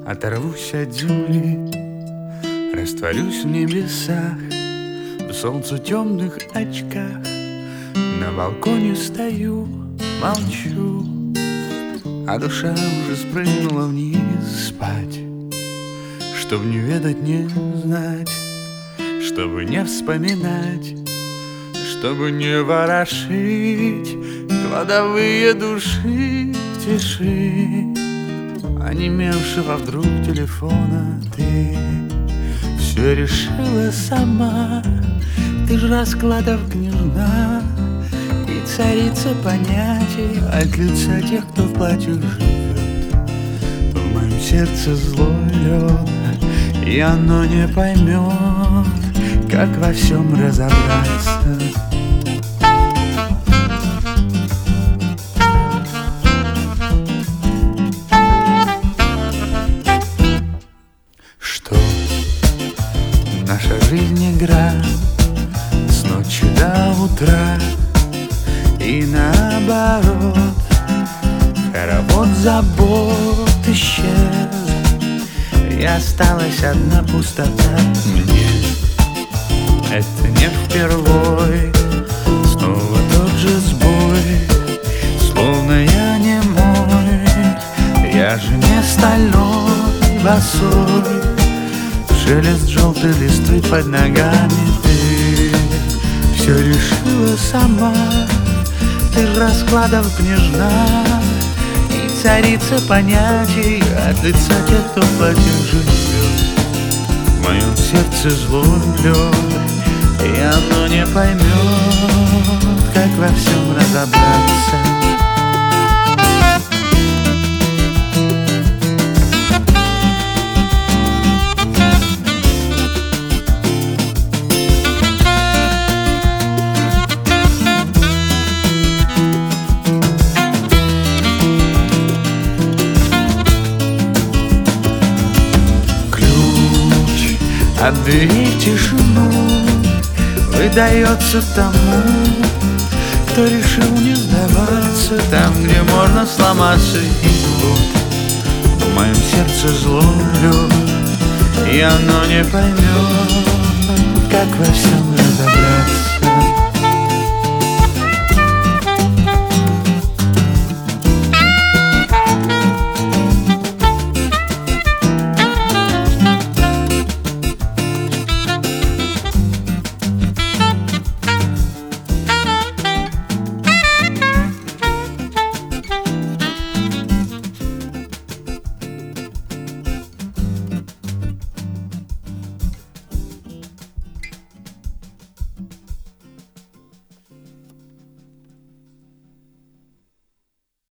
Оторвусь от земли, растворюсь в небесах, в солнце темных очках. На балконе стою, молчу, а душа уже спрыгнула вниз спать. Чтоб не ведать, не знать, чтобы не вспоминать, чтобы не ворошить кладовые души в тиши. Онемевшего вдруг телефона ты все решила сама. Ты ж раскладов княжна и царица понятий от лица тех, кто в платьях живет. В моем сердце злой лед, и оно не поймет, как во всем разобраться. Наша жизнь игра с ночи до утра, и наоборот, хоровод забот исчез, и осталась одна пустота. Мне это не впервой, снова тот же сбой, словно я не мой, я же не стальной босой. Шелест желтой листвы под ногами, ты все решила сама. Ты ж раскладов княжна и царица понятий от лица тех, кто в платьях живет. В моем сердце злой лед, и оно не поймет, как во всем разобраться. От двери в тишину выдается тому, кто решил не сдаваться там, где можно сломаться. И вот в моем сердце злой лед, и оно не поймет, как во всем разобраться.